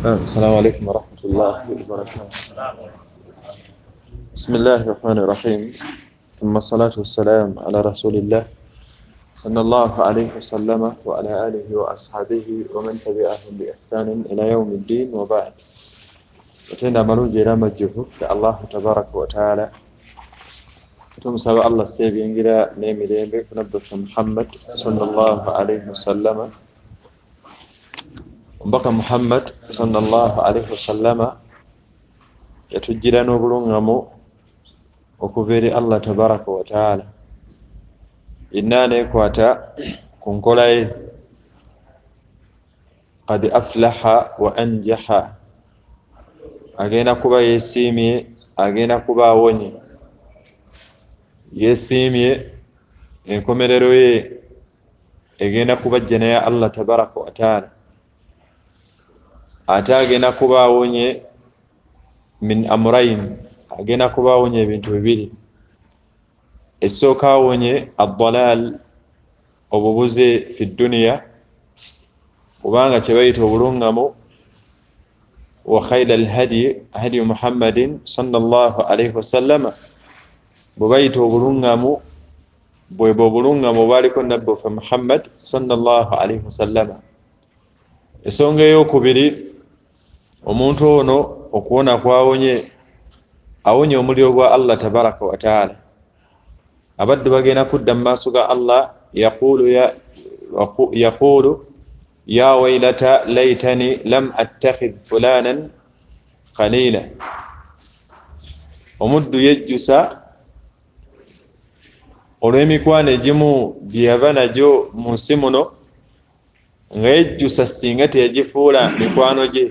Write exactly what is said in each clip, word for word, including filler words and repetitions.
السلام عليكم ورحمة الله وبركاته. بسم الله الرحمن الرحيم، ثم الصلاة والسلام على رسول الله صلى الله عليه وسلم وعلى آله وأصحابه ومن تبعهم بإحسان إلى يوم الدين، وبعد. وتنا مروج إلى مجه الله تبارك وتعالى تمسى الله السيبي إنجلا نيمي ديمي نبدأ محمد صلى الله عليه وسلم mbaka Muhammad sallallahu alaihi wasallama yatujjira n'obulungamu okubeera Allah tabaraka wa taala. Inna nekwata ku nkola ye qad aflaha wa anjaha, agenda kuba yeesiimye, agenda kuba awonye. Yeesiimye enkomerero ye egenda kuba jjana ya Allah tabaraka wa taala, ate agenda kuba awonye min amrayn, agenda kuba awonye ebintu bibiri. Esooka awonye ad-dalal, obubuze fi dunya, kubanga kye bayita obulungamu, wa khayla al-hadi hadi Muhammadin sallallahu alayhi wasallam, bwe bayita obulungamu bwe bw'obulungamu bwaliko nabbi waffe Muhammad sallallahu alayhi wasallam. Ensonga ey'okubiri, omuntu ono okuwona kwawonye, awonye omuliro gwa Allah tabaraka wa taala. Abaddu bagenda kudda mu maaso ga Allah, yaqulu ya yaqulu ya waylata laytani lam attakhidh fulanan khalila. Omuddu yejjusa olw'emikwano egimu gye yava nagyo mu nsi muno, nga yejjusa singa teyagifuula mikwano gye.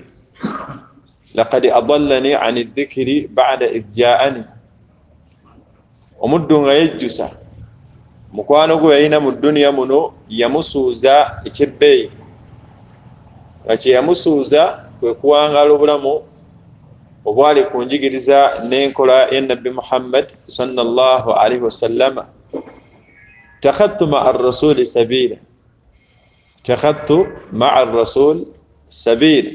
Laqad adallani ani dhikri ba'da idh ja'ani. Omuddu nga yejjusa mukwano gwe yalina mu dunya muno yamusuuza ekyebbeeyi, nga kye yamusuuza kwe kuwangala obulamu obwali ku njigiriza n'enkola ya Nabbi Muhammad sallallahu alaihi wasallama. Takhattu ma'a ar-rasuli sabila, takhattu ma'a ar-rasul sabila.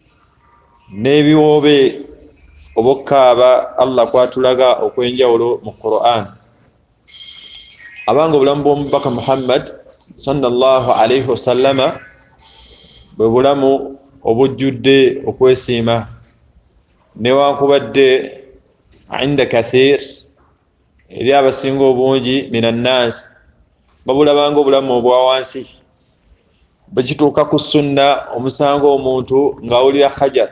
N'ebiwoobe obukaaba Allah kwatulaga okwenjawulo mu Qur'an. Abanga obulamu bw'omubaka Muhammad sallallahu alaihi wasallama bwe bulamu obujjudde okwesiima, newankubadde inda kathir eri abasinga obungi minannaasi babulabanga obulamu obwa wansi. Bwekituuka ku sunna, omusango omuntu ng'awulira hajar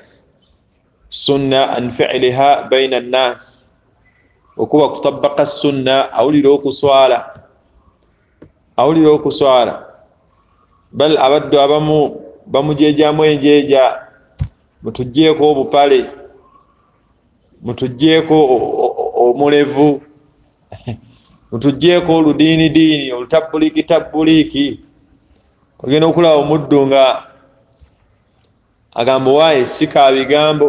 sunna an fi'liha bayna an-nas, okuba kutabaka sunna, awulira okuswala, awulira okuswala. Bal abaddu abamu bamujeejamu enjeeja, mutugjeeko obupale, mutugjeeko omulevu, mutugjeeko oludiini diini, olutabuliki tabuliki. Ogenda okulaba omuddu nga agamba waaye sika bigambo,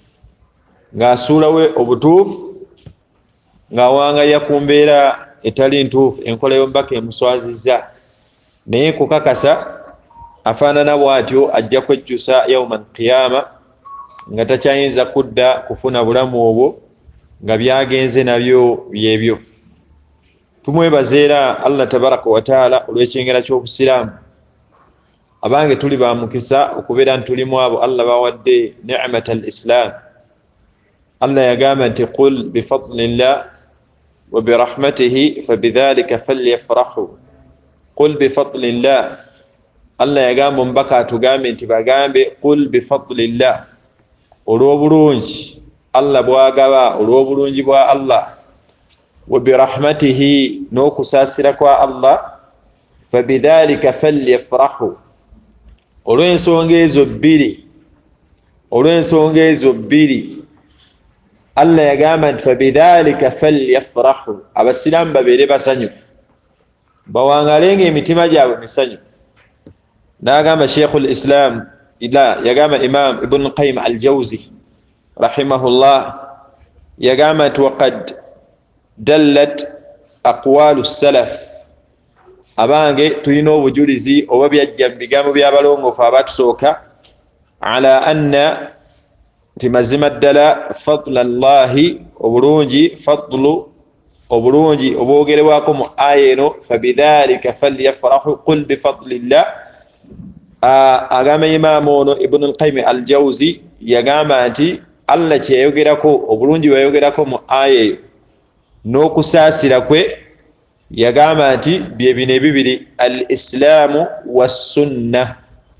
ng'asuulawe obutuufu, ng'awangaya ku mbeera etali ntuufu, enkola y'omubaka emuswazizza. Naye kukakasa afaanana bw'atyo ajja kwejjusa yawmal qiyama nga takyayinza kudda kufuna bulamu obwo, nga byagenze nabyo byebyo. Tumwebaza era Allah tabaraka wa taala olw'ekyengera ky'obusiraamu. Abange tuli ba mukisa okubeera ntulimu abo Allah bawadde ni'mat al-islam. Allah yagamba nti qul bifadlillah wa birahmatihi fabidhalika falyafrahu. Qul bifadlillah, Allah yagamba omubaka atugambe nti bagambe qul bifadlillah, olw'obulungi Allah bwagaba, olw'obulungi bwa Allah, wa birahmatihi, n'okusaasira kwa Allah, fabidhalika falyafrahu, olw'ensonga ezo bbiri, olw'ensonga ezo bbiri Allah yagamba nti fabidhalika falyafrahu, abasiraamu babeere basanyufu, bawangalenga emitima gyabwe misanyufu. N'agamba Sheikhul Islam ila yagamba Imam Ibn Qayyim al-Jawzi rahimahullah, yagamba nti waqad dallat aqwalu salaf, abange tulina obujulizi oba byajja mu bigambo by'abalongoofu abatusooka ala anna timazima ddala fadla allahi obulungi fadlu obulungi obwogerewako mu aya eno fabidhalika falyafrahu qul bifadlillah. agamba imaamu ono ibnu alqayim aljawzi yagamba nti allah kyeyayogerako obulungi bweyayogerako mu aya eyo n'okusaasira kwe yagamba nti byebino ebibiri al islaamu wassunna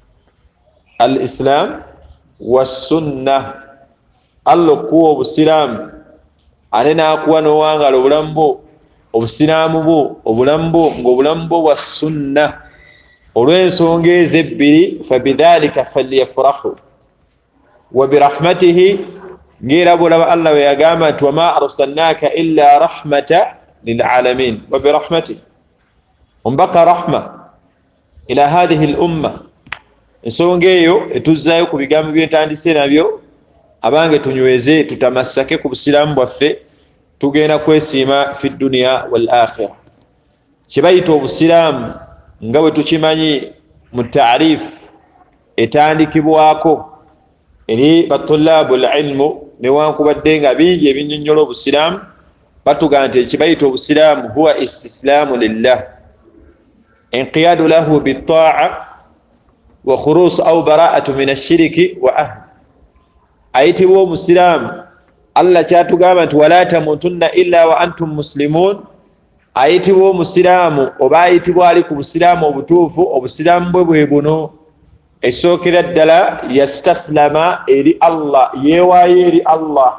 al islam wassunna. allah okuwa obusiraamu ate n'akuwa n'owangala obulamu bwo obusiraamu bwo obulamu bwo ng'obulamu bwo bwa sunna. olw'ensonga ezo ebbiri fabidhalika falyafrahu wa birahmatihi ng'era bwolaba allah we yagamba nti wama arsalnaka illa rahmata lilalamin wa birahmatihi ombaka rahma ila hadhihi l umma. ensonga eyo etuzzayo ku bigambo byentandise nabyo abange tunyweze tutamassake ku busiraamu bwaffe tugenda kwesiima fi dduniya wal akhira. kyebayita obusiraamu nga bwe tukimanyi mu taarifu etandikibwako eri batulabu lilmu newankubadde nga bingi ebinyonnyola obusiraamu batugamba nti ekibayita obusiraamu huwa istislaamu lillah inqiyadu lahu bitaa wa khurusu au baraatu min ashiriki wa ahli. ayitibwa omusiraamu allah kyatugamba nti wala tamutunna illa wa antum muslimun. ayitibwa omusiraamu oba ayitibwa ali ku busiraamu obutuufu obusiraamu bwe bwe buno esookera ddala yastaslama eri allah yeewaayo eri allah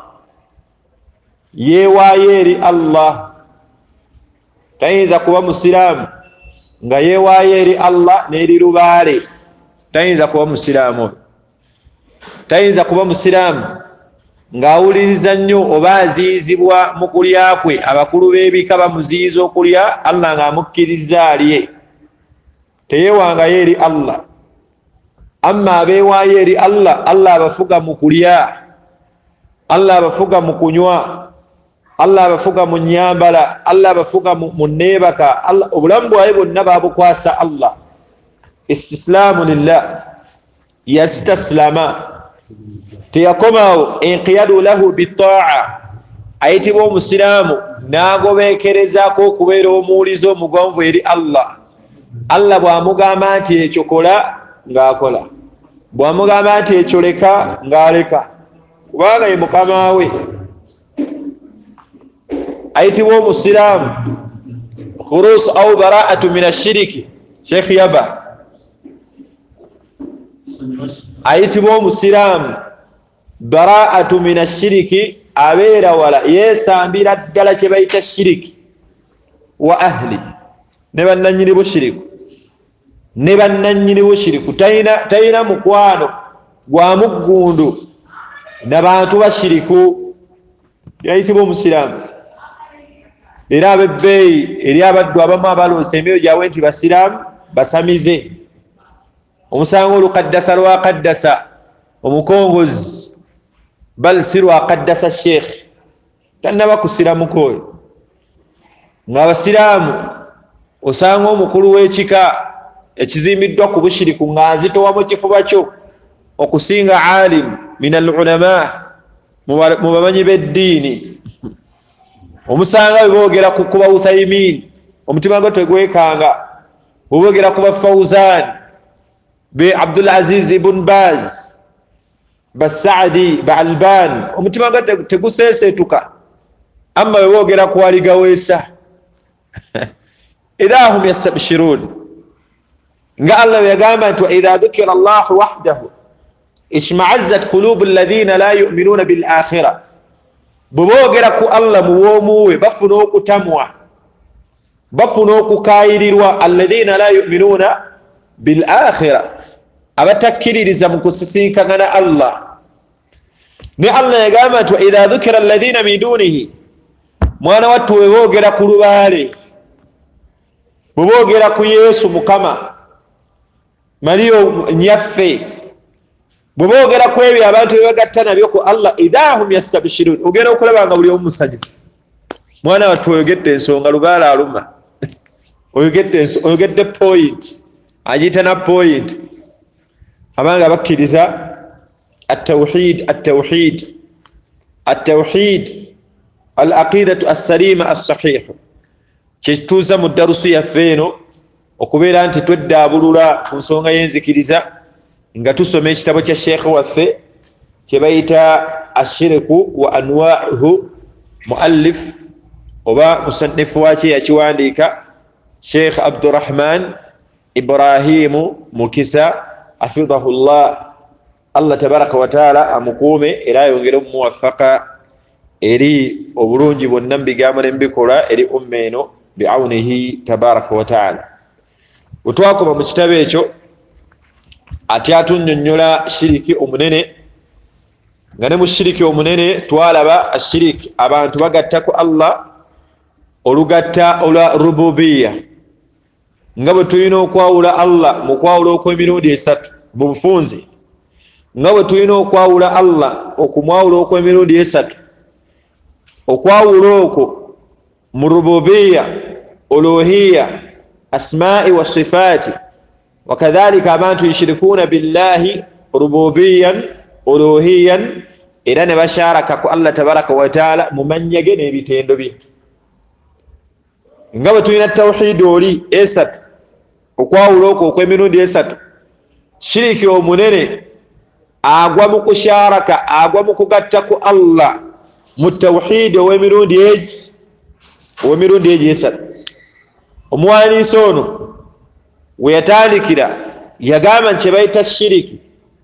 yeewaayo eri allah. tayinza kuba musiraamu nga yeewaayo eri allah n'eri lubaale tayinza kuba musiraamu. tayinza kuba musiraamu ng'awuliriza nnyo oba aziyizibwa mu kulya kwe abakulu b'ebika bamuziyiza okulya allah ng'amukkiriza alye teyeewangayo eri allah. amma abeewaayo eri allah allah abafuga mu kulya allah abafuga mu kunywa allah abafuga mu nyambala allah abafuga mu neebaka obulamu bwawe bwonna babukwasa allah. istislaamu lillah yastaslama teyakomawo inqiyadu lahu bitaa. ayitibwa omusiraamu n'agobeekerezako okubeera omuwuliza omugonvu eri allah. allah bw'amugamba nti ekyo kola ng'akola bw'amugamba nti ekyo leka ng'aleka kubanga ye mukama we. ayitibwa omusiraamu khurusu au baraatu min ashiriki sheikh yaba. ayitibwa omusiraamu baraatu min ashiriki abeera wala yeesambira ddala kye bayita shiriki wa ahli ne bannannyini bushiriku ne bannannyini bushiriku. talina mukwano gwa muggundu n'abantu bashiriku yayitibwa omusiraamu. era abebbeeyi eri abaddu abamu abaloosa emyoyo gyabwe nti basiraamu basamize omusango olukaddasa lwakaddasa omukongozi bal si lwakaddasa sheekh tannaba kusiramuko oyo. ng'abasiraamu osanga omukulu w'ekika ekizimbiddwa ku bushiriku ng'azitowa mu kifuba kyo okusinga alimu min al ulama mu bamanyi b'eddiini. omusanga bwe boogera ku kuba uthaymin omutima gwe tegwekanga. bwe boogera ku ba fawzan be abdul aziz ibn baz ba saadi ba alban omutima gwe teguseeseetuka. amma bwe boogera ku waligaweesa idha hum yastabshirun nga allah yagamba nti waidha dhukira allahu wahdahu ishma'azzat qulubu alladhina la yu'minuna bil akhirah. bwe boogera ku allah mu bw'omuwe bafuna okutamwa bafuna okukayirirwa alladhina la yu'minuna bil akhirah abatakkiririza mu kusisinkagana allah. ne allah yagamba nti waidha dhukira alladhina min dunihi mwana wattu bwe boogera ku lubaale bwe boogera ku yesu mukama mariyo nyaffe bwe boogera ku ebyo abantu bebagatta nabyo ku allah idha hum yastabshirun ogenda okulaba nga buli omu musanyufu. mwana wattu oyogedde ensonga lubaale aluma oyogedde point agiyita na point abanga bakkiriza التوحيد التوحيد التوحيد العقيدة السليمة الصحيحة كيتوزا mu darusu yaffe eno okubeera nti tweddabulula ku nsonga y'enzikiriza nga tusoma ekitabo kya sheekhe waffe kye bayita ashiriku wa anwa'uhu muallif oba musannifu wakye yakiwandiika Sheikh Abdurrahman Ibrahimu Mukisa hafidhahullah. Allah tabaraka wa taala amukuume era ayongere muwaffaka eri obulungi bwonna mu bigambo n'ebikola eri umma eno bi'awnihi tabaraka wa taala. Bwetwakoba mu kitabo ekyo ate atunnyonnyola shiriki omunene nga ne mu shiriki omunene twalaba ashiriki abantu bagatta ku Allah olugatta olwa rububiya nga bwe tulina okwawula Allah mu kwawula okw'emirundi esatu mu bufunze, nga bwe tulina okwawula Allah okumwawula okw'emirundi esatu, okwawula okwo mu rububiya uluhiya asma'i wa sifati wakadhalika abantu yushirikuuna billahi rububiyan uluhiyan era ne basharaka ku Allah tabaraka wa taala mu mannyage n'ebitendo bye. Nga bwe tulina tawhid oli esatu okwawula okwo okw'emirundi esatu, shiriki omunene agwa mu kusharaka agwa mu kugatta ku Allah mu tawhid ow'emirundi egi ow'emirundi egi esatu. Omuwandiisi ono we yatandikira yagamba nti bayita shiriki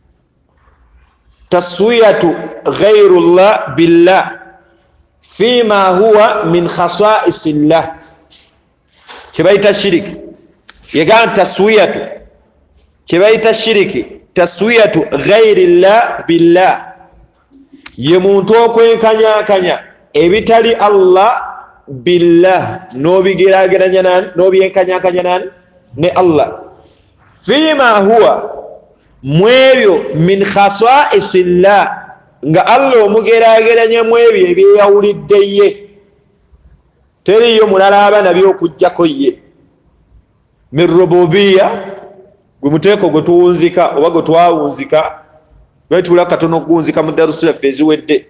taswiyatu ghayrullah billah fima huwa min khasaisillah. Kibayita shiriki yagamba taswiyatu kibayita shiriki taswiyatu ghayrillah billah ye muntu okwenkanyakanya ebitali Allah billah n'obigerageranya nani n'obyenkanyakanya nani ne Allah fima huwa mwebyo min khasaisillah nga Allah omugerageranya mwebyo ebyeyawulidde ye, teriyo mulala aba nabyo okujjako ye. Min rububiya gwe muteeko gwe tuwunzika oba gwe twawunzika wetula katono okuwunzika mu darusu yaffe eziwedde,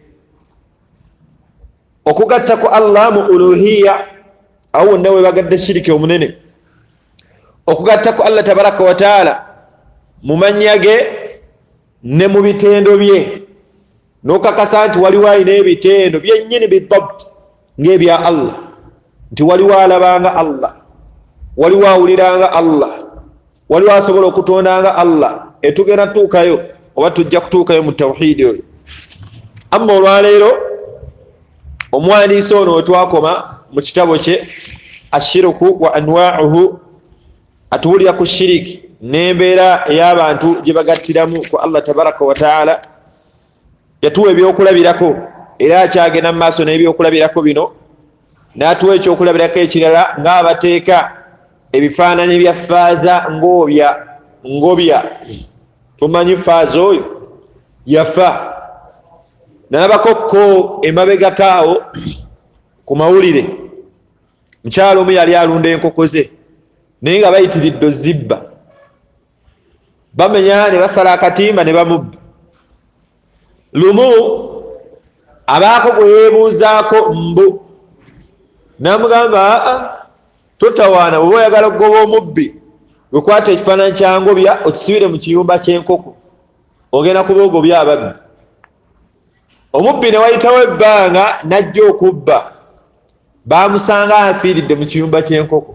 okugatta ku Allah mu uluhiya awo wonna we bagadde shiriki omunene, okugatta ku Allah tabaraka wa taala mu mannya ge ne mu bitendo bye, n'okakasa nti waliwo alina ebitendo byennyini bidabt ng'ebya Allah, nti waliwo alabanga Allah, waliwo awuliranga Allah, waliwo asobola okutondanga Allah. Etugenda tutuukayo oba tujja kutuukayo mu tawhidi oyo. Amma olwaleero omuwandiisi ono we twakoma mu kitabo kye ashiriku wa anwa'uhu atuwulira ku shiriki n'embeera ey'abantu gye bagattiramu ku Allah tabaraka wa taala, yatuwa ebyokulabirako era akyagenda mu maaso n'ebyokulabirako bino, n'atuwa ekyokulabirako ekirala ng'abateeka ebifaananyi bya faaza ng'obya ngobya. Tumanyi faaza oyo yafa, nalabakokko emabegakaawo ku mawulire mukyalo omu yali alunda enkoko ze naye nga bayitiridde ozibba, bamenya ne basala akatimba ne bamubba. Lumu abaako gwe yeebuuzaako mbu n'amugamba aa totawaana, bw'oba oyagala okugoba omubbi wekwata ekifaananyi kya ngobya okisibire mu kiyumba ky'enkoko ogenda kuba ogobya ababbi. Omubbi ne wayitawo ebbanga n'ajja okubba, baamusanga afiiridde mu kiyumba ky'enkoko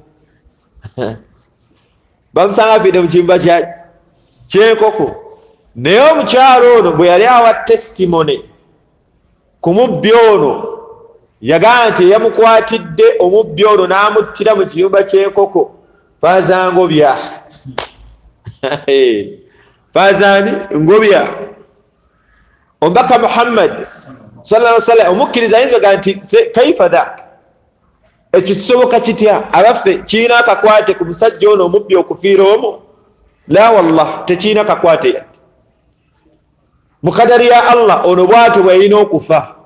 baamusanga afiiridde mu kiyumba ky'enkoko. Naye omukyalo ono bwe yali awa testimony ku mubbi ono yagamba nti yamukwatidde omubbi ono n'amuttira mu kiyumba ky'enkoko faaza ngobya faazani ngobya. Omubaka Muhammad sallallahu alaihi wasallam omukkiriza ayinza oga nti kaifa dhak, ekyo kisoboka kitya? Abaffe kiina akakwate ku musajja ono omubbi okufiira omwo? La wallah, tekiina kakwate yadde. Mu kadari ya Allah ono bw'atyo bwe yalina okufa,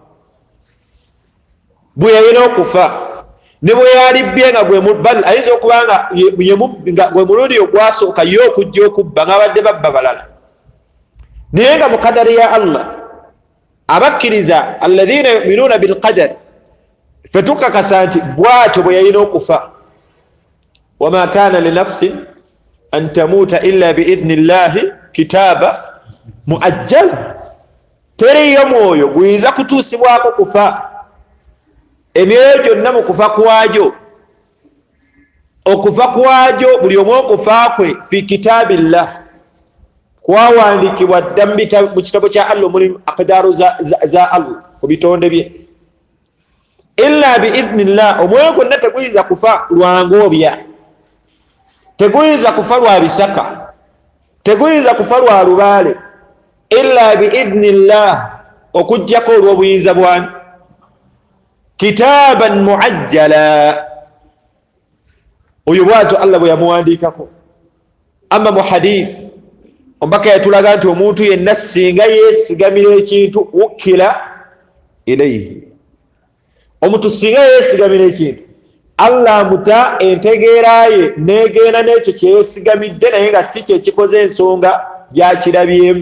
bwe yalina okufa ne bwe yalibbye nga gwe mubbal ayinza okuba nga gwe mulundi ogwasooka ye okujja okubba ng'abadde babba balala, naye nga mu kadari ya Allah abakkiriza alladhina yu'minuna bilqadar fe tukakasa nti bw'atyo bwe yalina okufa wama kana linafsin an tamuuta illa biidhni llahi kitaaba muajjal. Teriyo mwoyo guyinza kutuusibwako kufa. Emyoyo gyonna mu kufa kwagyo okufa kwagyo buli omu okufa kwe fi kitaabillah kwawandiikibwa dda mu kitabo kya Allah omulimu aqdaaru za, za, za Allah ku bitonde bye. Illa biidhnillah, omwoyo gwonna teguyinza kufa lwa ngobya, teguyinza kufa lwa bisaka, teguyinza kufa lwa lubaale. Illa biidhnillah, okujjako olw'obuyinza bwani kitaaban muajjala. Oyo bw'atyo Allah bwe yamuwandiikako. Amma mu hadith omubaka yatulaga nti omuntu yenna singa yeesigamira ekintu wukkila ilayhi, omuntu singa yeesigamira ekintu Allah amuta entegeera ye neegenda n'ekyo kyeyeesigamidde naye nga si kyekikoze ensonga gyakirabyemu.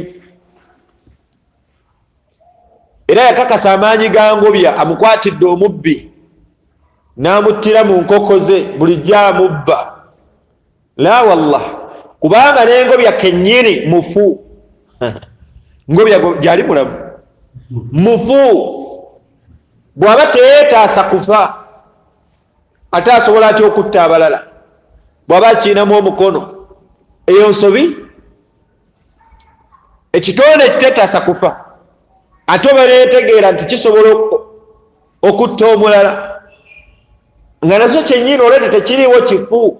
Era yakakasa amaanyi ga ngobya amukwatidde omubbi n'amuttira mu nkoko ze bulijjo amubba. La wallah, kubanga n'engobya kennyini mufu. Ngobya gyali mulamu mufu, bw'aba teyeetaasa kufa ate asobola atya okutta abalala bw'aba akiinamu omukono? Eyo nsobi. Ekitonde ekiteetaasa kufa ate oba neetegeera nti kisobola okutta omulala nga nazo kyennyini olwete tekiriiwo kifu.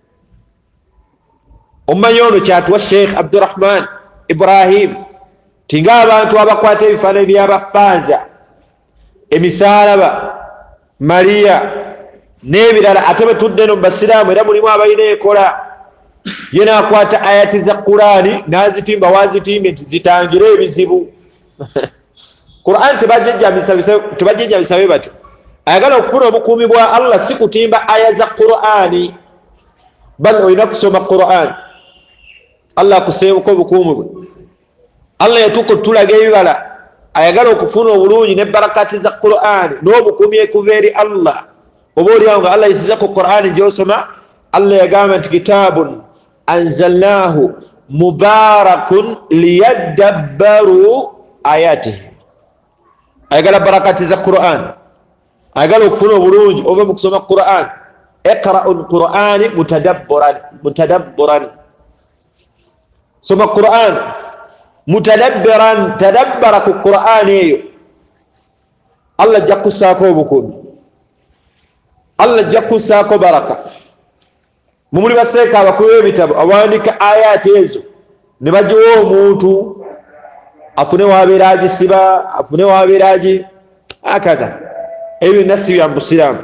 Omumanyi ono kyatuwa Sheikh Abdurrahman Ibrahim tinga abantu abakwata ebifaananyi by'abafanza, emisaalaba, Mariya n'ebirala, ate betudde no mu basiraamu era mulimu abalina ekola ye n'akwata ayati za Qur'ani n'azitimba wazitimbe nti zitangire ebizibu. Qur'an tebajjejjamisa bwe batyo. Ayagala okufuna obukuumi bwa Allah si kutimba aya za Qur'ani, bal olina kusoma Qur'an. Allah akuseebuko obukuumi bwe. Allah yatuuka otulaga ebibala, ayagala okufuna obulungi ne barakati za Qur'ani n'obukuumi ekuva eri Allah. Oba oliawo nga Allah yisiza ku Qur'ani gy'osoma, Allah yagamba nti kitaabun anzalnahu mubarakun liyaddabbaru ayatihi. Ayagala barakati za Qur'an, ayagala okufuna obulungi oba mu kusoma Qur'an. Iqra'u Qur'ani mutadabburan mutadabburan, soma Qur'an mutadabbiran, tadabbara ku Qur'an eyo. Allah ajja kussaako obukuumi, Allah ajja kussaako baraka. Mumuli baseeka abakulu b'ebitabo abaandika ayati ezo ne bagiwa omuntu afune wabeera agisiba, afune wabeera agi akada. Ebyo byonna si bya mu Busiraamu.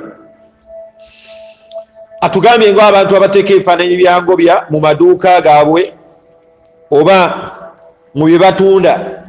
Atugambye ng'abantu abateeka ebifaananyi bya ngobya mu maduuka gaabwe oba mu bye batunda.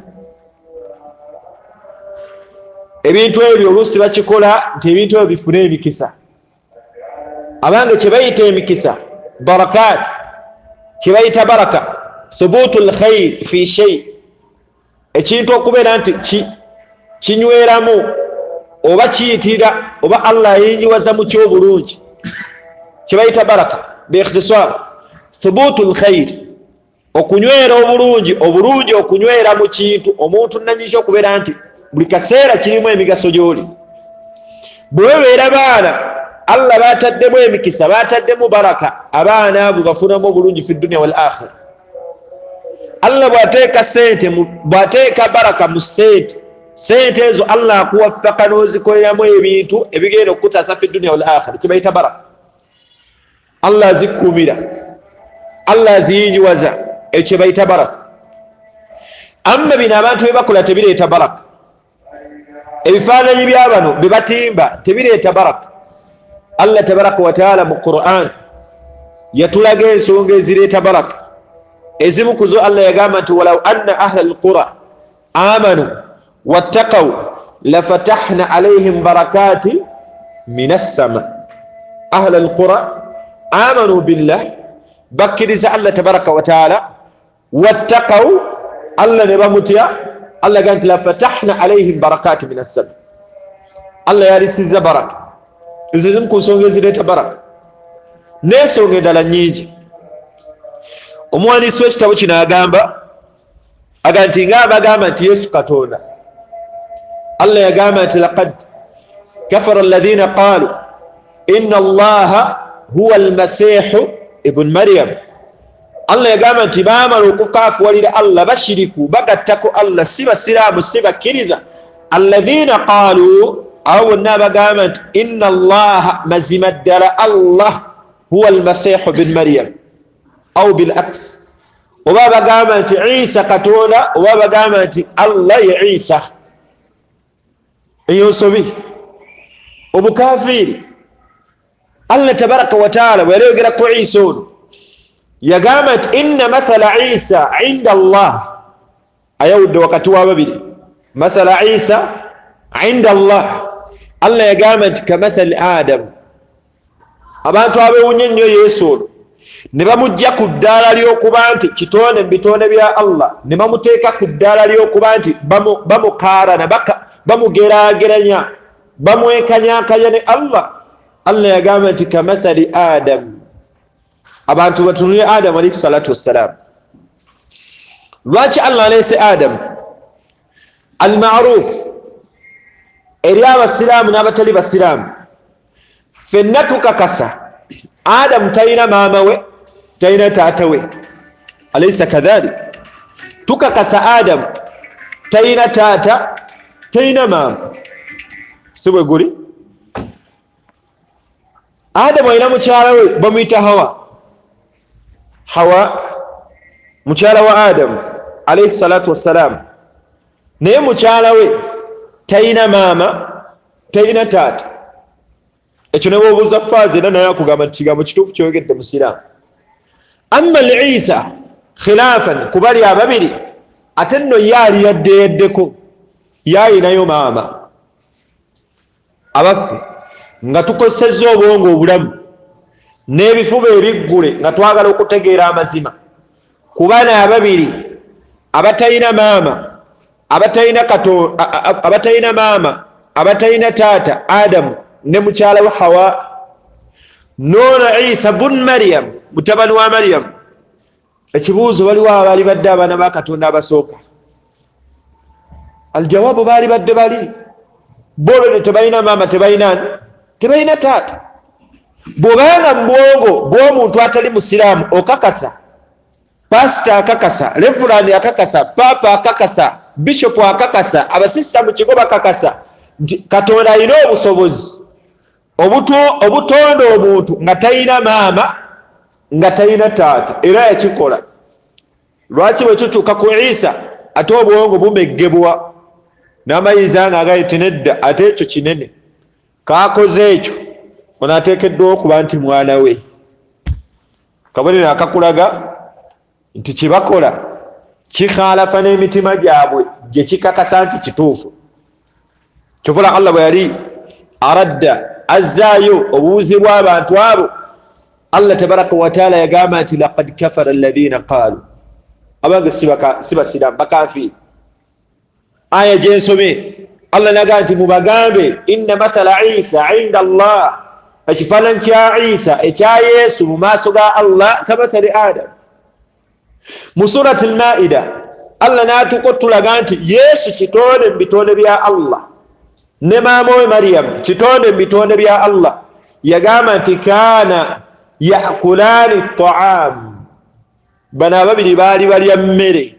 Ebintu ebyo oluusi bakikola nti ebintu ebyo bifune emikisa. Abange kye bayita emikisa, barakaat, kye bayita baraka, thubutul khayr fi shay, ekintu okubeera nti kinyweramu oba kiyitira oba Allah ayinjiwaza mu ky'obulungi, kye bayita baraka. Biikhtisar, thubutul khayr, okunywera obulungi, obulungi okunywera mu kintu omuntu nannyinza okubeera nti buli kaseera kirimu emigaso gy'oli. Bwe beera baana Allah bataddemu emikisa, bataddemu baraka, abaana abo bafunamu obulungi fi dunya wal akhirah. Allah bw'ateeka sente, bw'ateeka baraka mu sente, sente ezo Allah akuwaffaka n'ozikoleramu ebintu ebigenda okukutaasa fi dunya wal akhirah, kye bayita baraka. Allah azikkuumira, Allah aziyinjiwaza, ekyo kye bayita baraka. Amma bino abantu bye bakola tebireeta baraka. Ebifaananyi bya bano bye batimba tebireeta baraka. Allah tabaraka wa taala mu Qur'an yatulaga ensonga ezireeta baraka. Ezimu kuzo Allah yagamba nti walaw anna ahla alqura amanu wattaqaw lafatahna alayhim barakati minas sama. Ahla alqura amanu billah, bakkiriza Allah tabaraka wa taala, wattaqaw Allah ne bamutya Allah ganti la fatahna alaihim barakati minas sama Allah yarisiza baraka izizim kusonga zileta baraka nesonga dala nyingi omwandiisi w'ekitabo kino agamba aga nti ng'aba agamba nti Yesu Katonda Allah yagamba nti laqad kafara alladhina qalu inna Allaha huwa almasihu ibn Maryam Allah yagamba nti baamala okukaafuwalira Allah bashiriku bagattako Allah si basiraamu si bakkiriza alladhina qalu abo bonna bagamba nti inna Allaha mazima ddala Allah huwa almasihu ibn Maryam au bil aks oba bagamba nti Isa Katonda oba bagamba nti Allah ye Isa eyo sobi obukafiri Allah tabaraka wa taala bweyayogera ku Isa ono yagamba nti inna mathala Isa inda Allah ayawudde wakati wa babiri mathala Isa inda Allah Allah yagamba nti kamathali Adam abantu abewunya nnyo Yesu ono ne bamujja ku ddaala ly'okuba nti kitonde mu bitonde bya Allah ne bamuteeka ku ddaala ly'okuba nti bamukaarana bamugeraageranya bamwekanyaakanya ne Allah Allah yagamba nti kamathali Adam abantu batunulye Adam alayhi salatu wassalam lwaki Allah aleese Adam al-ma'ruf eri abasiraamu n'abatali basiraamu ffenna tukakasa Adam talina maama we talina taata we alaysa kadhalik tukakasa Adam talina taata talina maama si bwe guli Adam alina mukyala we bamuyita Hawa Hawa mukyala wa Adam alayhi salatu wassalam naye mukyala we talina maama talina taata ekyo ne bw'obuuza faazi era naye akugamba nti kigambo kituufu kyogedde musiraamu amma li Isa khilaafan ku bali ababiri ate nno ye ali yaddeyeddeko ye alinayo maama abaffe nga tukosezza obwongo obulamu n'ebifuba ebiggule nga twagala okutegeera amazima ku baana ababiri abatalina maama abatalina kato abatalina maama abatalina taata Adamu ne mukyala we Hawa noona Isa bun Maryam mutabani wa Maryam ekibuuzo waliwo abaali badde abaana ba Katonda abasooka aljawaabu baali badde bali boolwe tebalina maama tebalina tebalina taata bw'obeera mu bwongo bw'omuntu atali musiraamu okakasa pasita akakasa revulandi akakasa paapa akakasa bishopu akakasa abasisita mu kigo bakakasa nti Katonda alina obusobozi obutonde omuntu nga talina maama nga talina taata era yakikola lwaki bwe tutuuka ku Isa ate obwongo bumeggebwa n'amayiza nga agayite nedda ate ekyo kinene kaakoze ekyo ono ateekeddwa okuba nti mwana we kabonero akakulaga nti kibakola kikhaalafa n'emitima gyabwe gye kikakasa nti kituufu kyobula Allah bwe yali aradda azzaayo obubuzi bw'abantu abo Allah tabaraka wa taala yagamba nti laqad kafara alladhina qaalu abange si basiraamu bakafiiri aya gyensome Allah nagamba nti mubagambe inna mathala Isa inda Allah ekifaananyi kya Isa ekya Yesu mu maaso ga Allah kamathali Adam mu surati al-Maida Allah n'atuuka tulaga nti Yesu kitonde mu bitonde bya Allah ne maama we Maryam kitonde mu bitonde bya Allah yagamba nti kaana yaakulaani ta'am bano ababiri baali balya mmere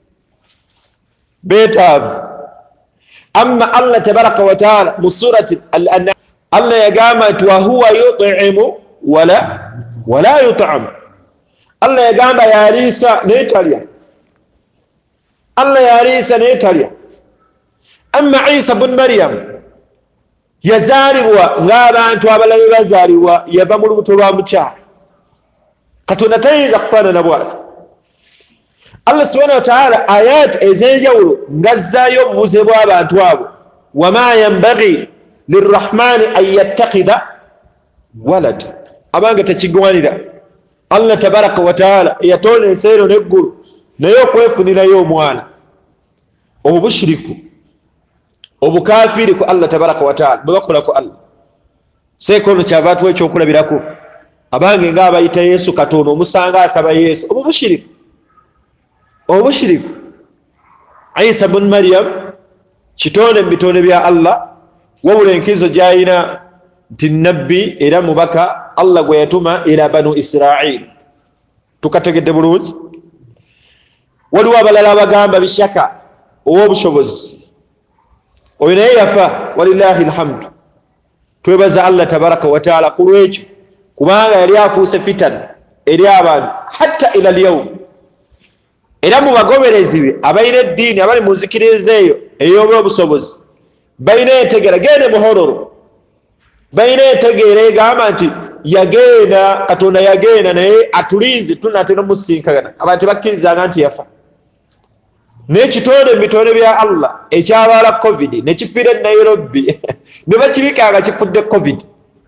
beetaavu amma Allah tabaraka wa taala mu surati al-An'am Allah yagamba nti wa huwa yut'imu wala wala yut'am Allah yagamba yaliisa neetalya Allah yaliisa neetalya amma Isa bun Maryam yazaalibwa ng'abantu abalala bazaalibwa yava mu lubuto lwa mukyala Katonda tayinza kufaanana bw'atyo Allah subhanahu wa ta'ala ayat ez'enjawulo ng'azzaayo obubuze bw'abantu abo wama yanbaghi lirrahmani an yattakhidha walad abange tekigwanira Allah tabaraka wa ta'ala eyatonda ensi eno n'eggulu naye okwefunirayo omwana obushiriku obukafiri ku Allah tabaraka wa taala bwe bakola ku Allah sekono kyava tuwa ekyokulabirako abange nga abayita Yesu Katonda omusanga asaba Yesu obushiriku obushiriku Isa ibn Maryam kitonde mu bitonde bya Allah wabula enkizo gy'alina nti nabbi era mubaka Allah gwe yatuma ila banu Israil tukategedde bulungi waliwo abalala abagamba bishaka ow'obushobozi oyo naye yafa walillahi alhamdu twebaza Allah tabaraka wa taala ku lwekyo kubanga yali afuuse fitana eri abantu hatta ila lyawm era mu bagoberezi be abalina eddiini abali mu nzikiriza eyo ey'obwobusobozi balina entegeera gende muhororo balina entegeera egamba nti yagenda Katonda yagenda naye atulize tunatera musinkagana abantu bakkirizanga nti yafa n'ekitonde mu bitonde bya Allah ekyabaala covid nekifiira e Nairobi ne bakibikanga kifudde covid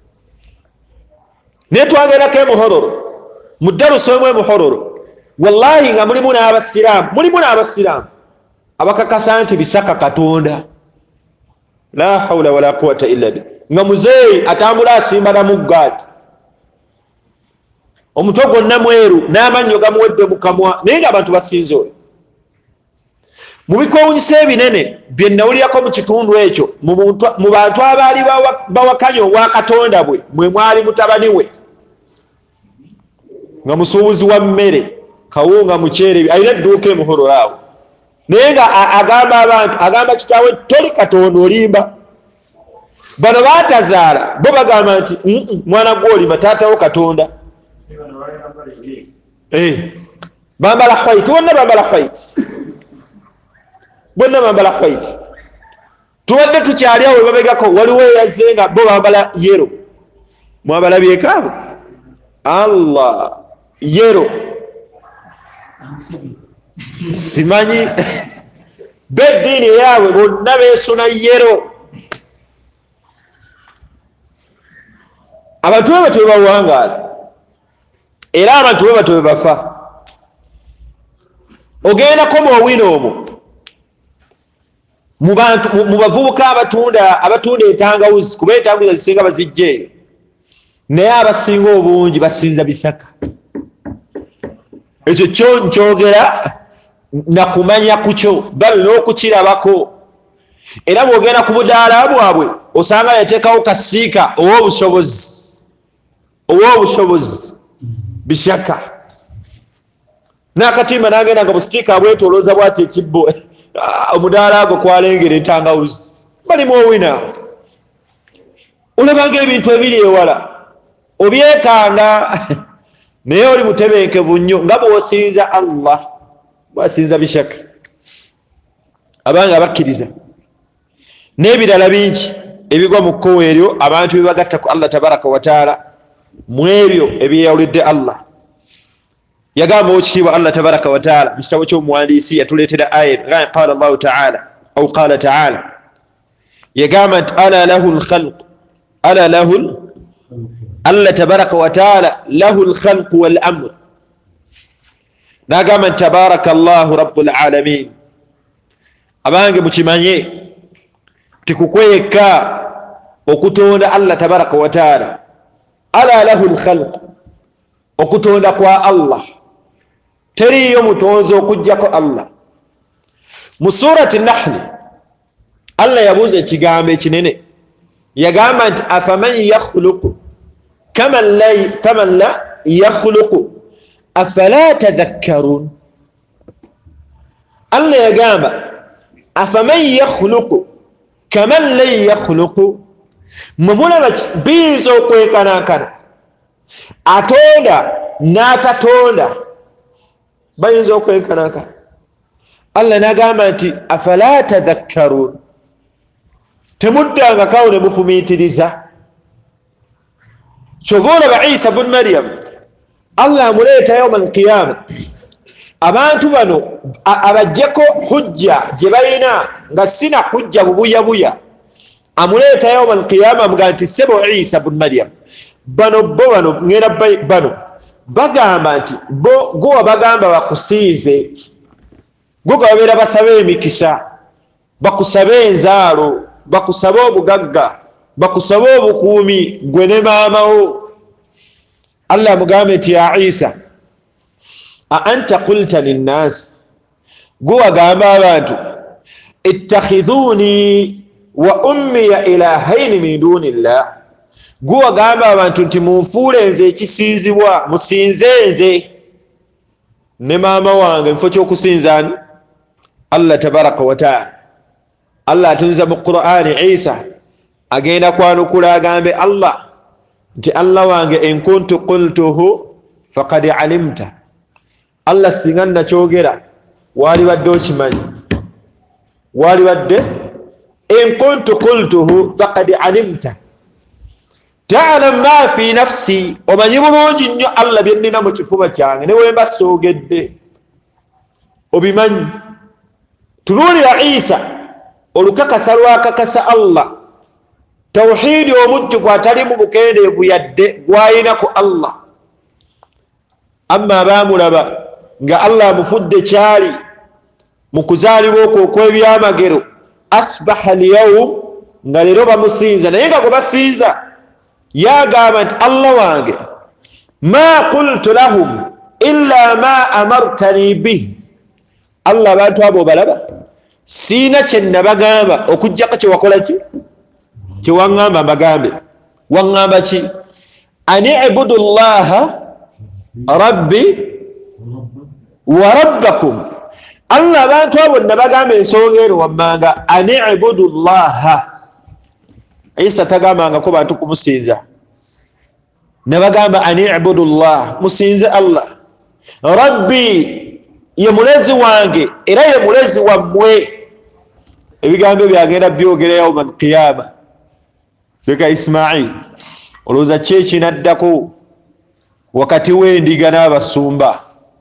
naye twagendako emuhororo mu daruso emu emuhororo wallahi nga mulimu n'abasiraamu mulimu n'abasiraamu abakakasa nti bisaka Katonda la hawla wala quwwata illa billah nga muzeeyi atambula asimba na muggaati omutwe gwonna mweru n'amannyo gamuwedde mu kamwa naye ng'abantu basinze oyo mu bikoowunyisa ebinene bye nnawulirako mu kitundu ekyo mu bantu abaali bawakanya owa Katonda bwe mwe mwali mutabani we nga musuubuzi wa mmere kawunga muceere alina edduuka emuhororo awo naye nga agamba abantu agamba kitaawe toli Katonda olimba bano baatazaala bo bagamba nti mwana gw'olima taatawo Katonda bambala white bonna bambala white bonna bambala white tubadde tukyali awo babegako waliwo eyazze nga bo bambala yero mwabalabyeko abo Allah yero simanyi beddiini yaabwe bonna beesuna yero abantu be batwe bawangaala era abantu be batwe bafa ogendako mu owino omwo mu bantu mu bavubuka abatunda abatunda entangawuzi kuba entangawuzi zisinga bazijjeeyo naye abasinga obungi basinza bisaka ekyo kyo nkyogera nakumanya ku kyo bali n'okukirabako era bw'ogenda ku budaala bwabwe osanga yateekawo kasiika ow'obusobozi ow'obusobozi bishaka n'akatimba n'agenda nga busitika abwetolooza bwati ekibbo omudaala ago kwalengera entangawuzi balimu owina olabanga ebintu ebiri ewala obyekanga naye oli mutebenkevu nnyo nga bw'osinza Allah bw'asinza bishaka abanga bakkiriza n'ebirala bingi ebigwa mu kkowa eryo abantu bebagatta ku Allah tabaraka wa taala mu ebyo ebyeyawulidde Allah yagamba okitiibwa Allah tabaraka wa taala mu kitabo ky'omuwandiisi yatuleetera aya nga qaala Allahu taala aw qaala taala yagamba nti ala lahu lkhalq ala lahu Allah tabaraka wa taala lahu lkhalq wal amr nagamba nti tabaraka Allahu rabbul alamin abange mukimanye tikukweka okutonda Allah tabaraka wa taala ala lahu lkhalq okutonda kwa Allah teriyo mutonzi okujjako Allah mu surati Nahl Allah yabuuza ekigambo ekinene yagamba nti afaman yakhluqu kaman la yakhluqu afala tadhakkarun Allah yagamba afaman yakhluqu kaman la yakhluqu mumulaba biiza okwekanakana atonda n'atatonda bayinza okwenkanakana Allah nagamba nti afala tadhakkarun temuddanga kawo ne mufumiitiriza kyova olaba Isa bun Maryam Allah amuleeta yawma alqiyama abantu bano abajjeko hujja gye balina nga sina hujja bubuyabuya amuleeta yawma alqiyama amugaa nti sebo Isa bun Maryam bano bo bano ngenda bano bagamba nti bo gowa bagamba bakusinze gwe babeera basabe emikisa, bakusabe enzaalo, bakusabe obugagga, bakusabe obukuumi gwe ne maamawo. Allah mugambe nti ya Isa a anta qulta linnaasi, gwe wagamba abantu ittakhidhuni wa ummiya ilahaini min dunillah, gwe wagamba abantu nti munfuule nze ekisinzibwa, musinze nze ne maama wange mufo ky'okusinzaani Allah tabaraka wa taala. Allah atunza mu Qur'ani Isa agenda kwanukula agambe Allah nti Allah wange in kuntu qultuhu faqad alimta, Allah singa nakyogera wali badde okimanyi, wali badde in kuntu qultuhu faqad alimta ta'lam ma fi nafsi, omanyi bulungi nnyo Allah bye nnina mu kifuba kyange ne bwe mba soogedde obimanyi. Tunuulira Isa olukakasa lwakakasa Allah, tawhiidi omujjuvu atali mu bukendeevu yadde gwayina ku Allah. Amma baamulaba nga Allah amufudde kyali mu kuzaalibwa okwo okw'ebyamagero, asbaha alyawm, nga leero bamusinza, naye nga gwe basinza yagamba nti Allah wange ma qultu lahum illa ma amartani bihi, Allah abantu abo balaba siina kye nabagamba okujjako kye wakola ki, kye waŋŋamba mbagambe. Waŋŋamba ki? ani ibudu llaha rabbi wa rabbakum, Allah abantu abo nabagamba ensonga eno wammanga ani ibudu llaha. Isa tagambangako bantu kumusinza, nabagamba ani ibudu llah, musinze Allah. Rabbi ye mulezi wange era ye mulezi wammwe. Ebigambo byagenda byogera yawma alqiyama. Seka Ismail olowooza ki ekinaddako wakati w'endiga n'abasumba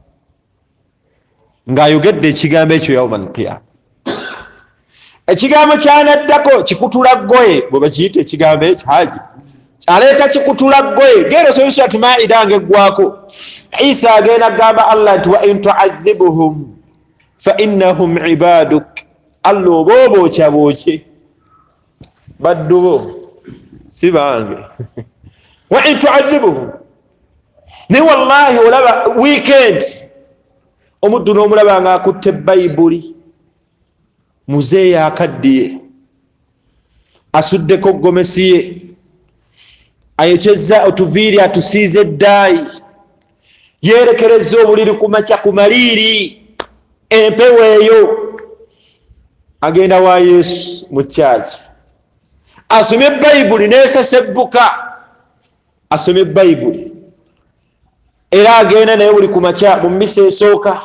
ng'ayogedde ekigambo ekyo yawma alqiyama. Ekigambo kyanaddako kikutula ggoye, bwe bakiyita ekigambo ekyo haji aleeta kikutula ggoye. Gero Suratu Maida ng'eggwako Isa agenda agamba Allah nti wa in tu'adhibuhum fa innahum ibaduk, Allah oba obookyabookye baddu bo si bange. Wa in tu'adhibuhum, ne wallahi olaba weekend omuddu n'omulaba ng'akutte Bayibuli, muzeeyi akaddiye asuddeko gomesi ye, ayokyezza otuviiri atusiize eddaayi, yeerekerezza obuliri ku makya ku maliiri, empewo eyo, agenda wa Yesu mu kyaki asomye Bayibuli n'esesebbuka, asomye Bayibuli era agenda naye buli ku makya mu mmisa esooka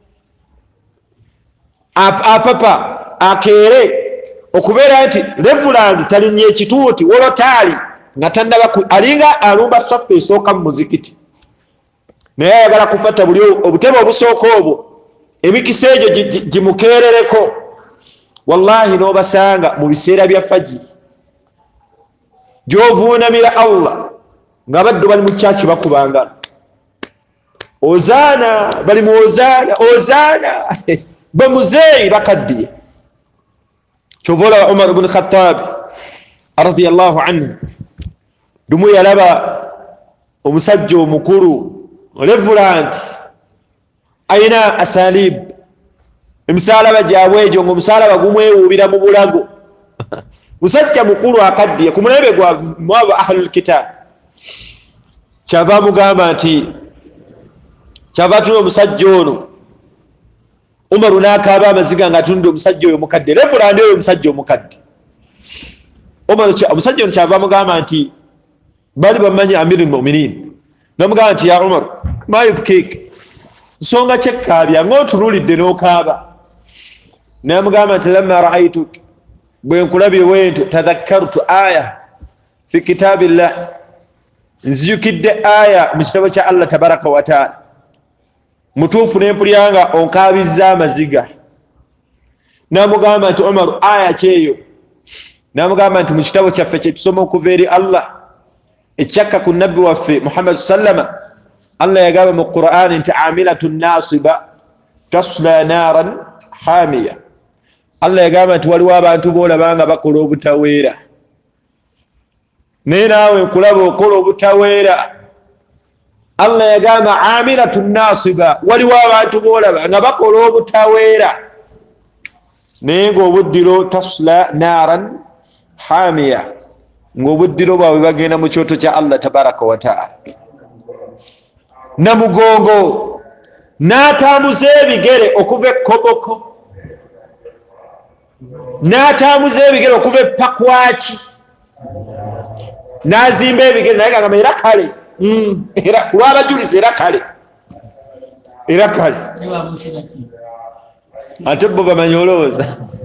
apapa akeere okubeera nti Reverend talinnye ekituuti wolotaali nga tannaba alinga alumba saffe esooka mu muzikiti, naye ayagala kufata buli obutebe obusooka obwo emikisa egyo gimukeerereko. Wallahi n'obasanga mu biseera bya fajiri gy'ovuunamira Allah nga baddu bali mu kyaki bakubanga ozaana, bali mu ozaana ozaana bamuzeeyi bakaddiye. Kyova olaba Umar ibn Khattab radiyallahu anhu dumu yalaba omusajja omukulu Reverend ayina asalib emisalaba gyabwe egyo ng'omusalaba gumwewuubira mu bulago. Musajja mukulu akaddiye ku mulembe gwa mwabo ahlul kitab. Kyava amugamba nti kyava atunda omusajja ono, Umaru n'akaaba amaziga ng'atunda omusajja oyo mukadde, Reverend oyo omusajja omukadde. Omusajja ono kyava amugamba nti bali bamanyi Amirul Mu'minin, n'amugamba nti ya Umar ma yubkik, nsonga kyekkaabya ng'otunuulidde n'okaaba. N'amugamba nti lamma ra'aytuk, bwe nkulabye bwentyo tadhakkartu aya fi kitaabillah, nzijukidde aya mu kitabo kya Allah tabaraka wa taala, mutuufu n'empulyanga onkaabizza amaziga. N'amugamba nti Umar aya kyeyo? N'amugamba nti mu kitabo kyaffe kye tusoma okuva eri Allah ekyakka ku nabbi waffe Muhammad sallama, Allah yagamba mu Qur'ani nti amilatun nasiba tasla naran hamiya. Allah yagamba nti waliwo abantu boolabanga bakola obutaweera naye naawe nkulaba okola obutaweera. Allah yagamba amilatun nasiba, waliwo abantu boolaba nga bakola obutaweera naye ng'obuddiro tasla naran hamiya, ng'obuddiro bwabwe bagenda mu kyoto kya Allah tabaraka wa taala. Namugongo n'atambuza ebigere okuva e Koboko, n'atambuza ebigere okuva e Pakwaki, n'azimba ebigere naye gagamba era kale era kulwabajuliza era kale era kale ate bo bamanyi olowooza.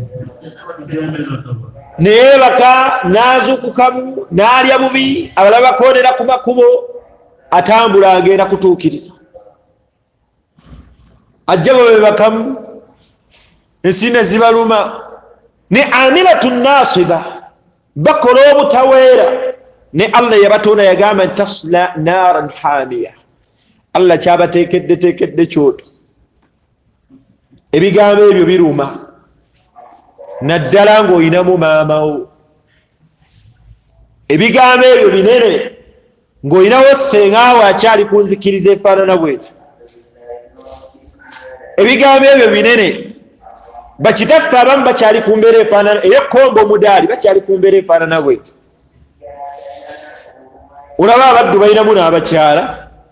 Neyeebaka n'azuukukamu n'alya bubi, abalala bakoonera ku makubo, atambula agenda kutuukiriza. Ajja bwebakamu ensi ne zibaluma. Ne amilatu nasiba, bakola obutaweera ne Allah yabatonda yagamba nti tasla naran hamiya. Allah kyabateekedde teekedde kyoto. Ebigambo ebyo biruma naddala ng'oyinamu maamawo. Ebigambo ebyo binene ng'oyinawo ssenga we akyali ku nzikiriza efaanana bwetyo. Ebigambo ebyo binene bakitaffe abamu bakyali ku mbeera efaanana ey'ekkombo omudaali, bakyali ku mbeera efaanana bwetyo. Olaba abaddu balinamu n'abakyala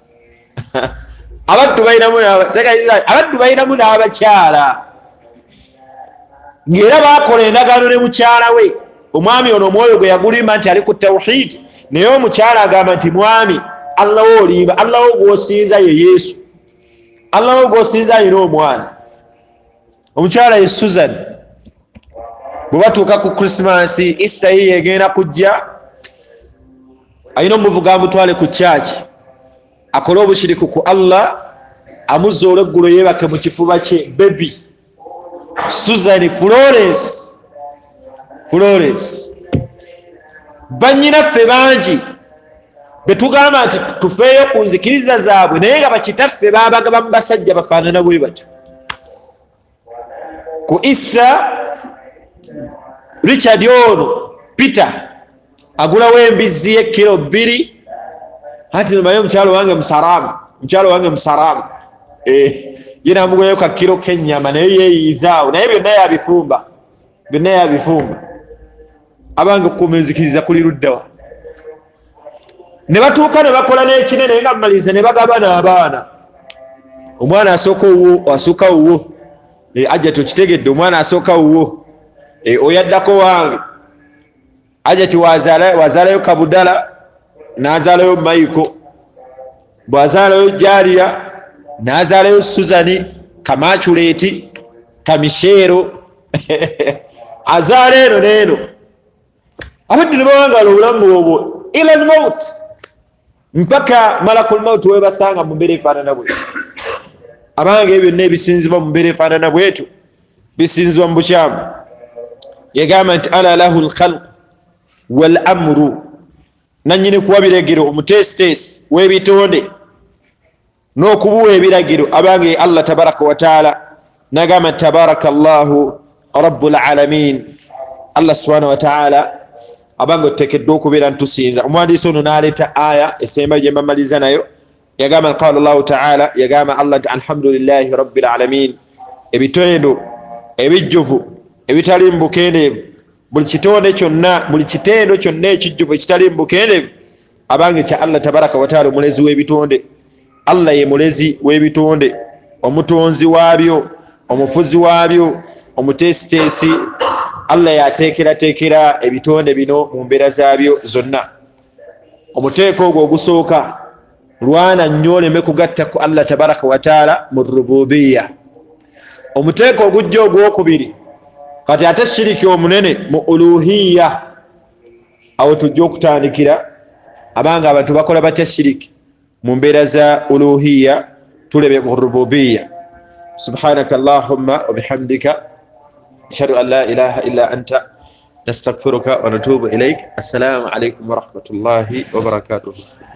abaddu balinamu abaddu balinamu n'abakyala ng'era baakola endagaano ne mukyala we. Omwami ono omwoyo gwe yagulimba nti ali ku tawhid, naye omukyala agamba nti mwami, Allah wo olimba, Allah wo gw'osinza ye Yesu, Allah wo gw'osinza ayina omwana. Omukyala ye Susan. Bwe batuuka ku Krismasi, Issa ye yegenda kujja, ayina omuvuga amutwale ku kyaki akole obushiriku ku Allah, amuzza olweggulo yeebake mu kifuba kye. Baby Susan Florence Florence. Bannyinaffe bangi betugamba nti tufeeyo ku nzikiriza zaabwe, naye nga bakitaffe baabaga bamu basajja bafaanana bwe batyo. Ku Issa Richard ono Peter agulawo embizzi y'ekiro bbiri, anti nomanyi omukyalo wange musaraamu, mukyalo wange musaraamu. Eh, ye namugulayo ka kiro k'ennyama naye yeeyizaawo, naye byonna yabifumba, byonna yabifumba. Abange okukuuma enzikiriza kuli luddawa. Ne batuuka ne bakola n'ekinene nga mmaliriza ne bagabana abaana. Omwana asooka owuwo, asooka owuwo. E, ajja tukitegedde, omwana asooka owuwo. E, oyaddako wange. Ajja ti wazaala, wazaalayo Kabudala, n'azaalayo Maiko. Bw'azaalayo Jaliya, n'azaalayo Suzani, Kamaculeti, Kamishero. Azaala eno n'eno. Abadde ne bawangala obulamu obwo ila al-maut, mpaka malakul maut we basanga mu mbeera efaanana bwe. Abange ebyo byonna ebisinzibwa mu mbeera efaanana bwetu bisinzibwa mu bukyamu. Yagamba nti ala lahu al-khalq wal amru, nannyini kuwa biragiro, omuteesiteesi w'ebitonde n'okubuwa ebiragiro. Abange Allah tabaraka wa taala nagamba tabaraka Allahu rabbul alamin. Allah subhanahu wa taala abange oteekeddwa okubeera ntusinza. Omuwandiisi ono n'aleeta aya esemba gye mbamaliza nayo. Yagamba qala Allahu taala, yagamba Allah nti alhamdulillahi rabbil alamin. Ebitendo ebijjuvu ebitali mu bukendeevu, buli kitonde kyonna, buli kitendo kyonna ekijjuvu ekitali mu bukendeevu, abange kya Allah tabaraka wa taala, omulezi w'ebitonde. Allah ye mulezi w'ebitonde, omutonzi waabyo, omufuzi waabyo, omuteesiteesi. Allah yateekerateekera ebitonde bino mu mbeera zaabyo zonna. Omuteeko ogwo ogusooka, lwana nnyo oleme kugatta ku Allah tabaraka wa taala mu rububiya. Omuteeko ogujja ogwokubiri, kati ate shiriki omunene mu uluhiya. Awo tujja okutandikira abanga abantu bakola batya shiriki mu mbeera za uluhiya, tulebe mu rububiya. Subhanaka Allahumma wa bihamdika ashhadu an la ilaha illa anta nastaghfiruka wa natubu ilayk. Assalamu alaykum wa rahmatullahi wa barakatuh.